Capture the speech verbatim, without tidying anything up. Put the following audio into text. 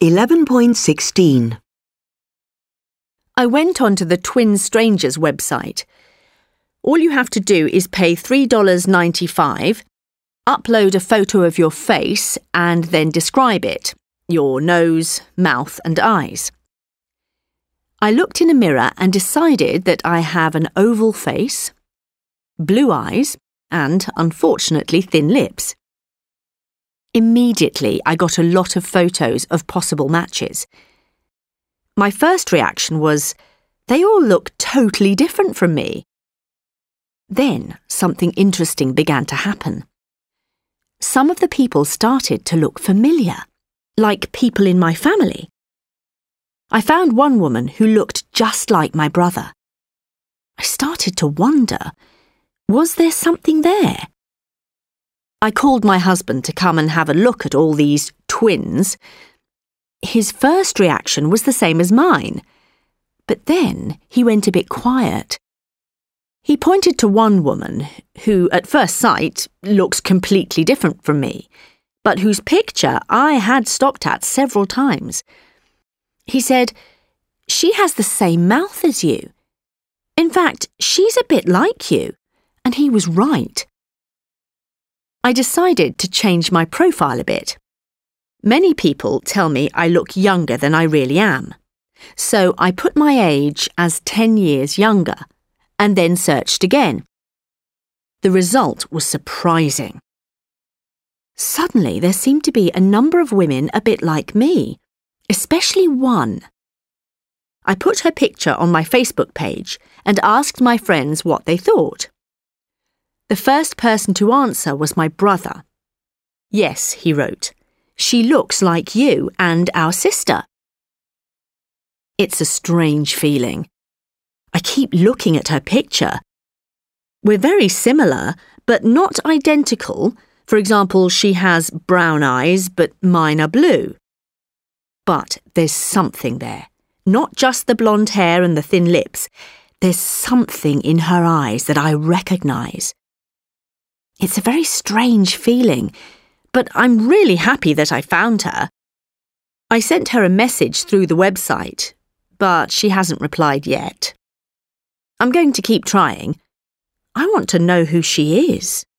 eleven point sixteen. I went onto the Twin Strangers website. All you have to do is pay three dollars and ninety-five cents, upload a photo of your face and then describe it, your nose, mouth and eyes. I looked in a mirror and decided that I have an oval face, blue eyes and, unfortunately, thin lips. Immediately, I got a lot of photos of possible matches. My first reaction was, they all look totally different from me. Then something interesting began to happen. Some of the people started to look familiar, like people in my family. I found one woman who looked just like my brother. I started to wonder, was there something there? I called my husband to come and have a look at all these twins. His first reaction was the same as mine, but then he went a bit quiet. He pointed to one woman who, at first sight, looks completely different from me, but whose picture I had stopped at several times. He said, "She has the same mouth as you. In fact, she's a bit like you," and he was right. I decided to change my profile a bit. Many people tell me I look younger than I really am, so I put my age as ten years younger, and then searched again. The result was surprising. Suddenly, there seemed to be a number of women a bit like me, especially one. I put her picture on my Facebook page and asked my friends what they thought. The first person to answer was my brother. "Yes," he wrote, "she looks like you and our sister." It's a strange feeling. I keep looking at her picture. We're very similar, but not identical. For example, she has brown eyes, but mine are blue. But there's something there. Not just the blonde hair and the thin lips. There's something in her eyes that I recognise. It's a very strange feeling, but I'm really happy that I found her. I sent her a message through the website, but she hasn't replied yet. I'm going to keep trying. I want to know who she is.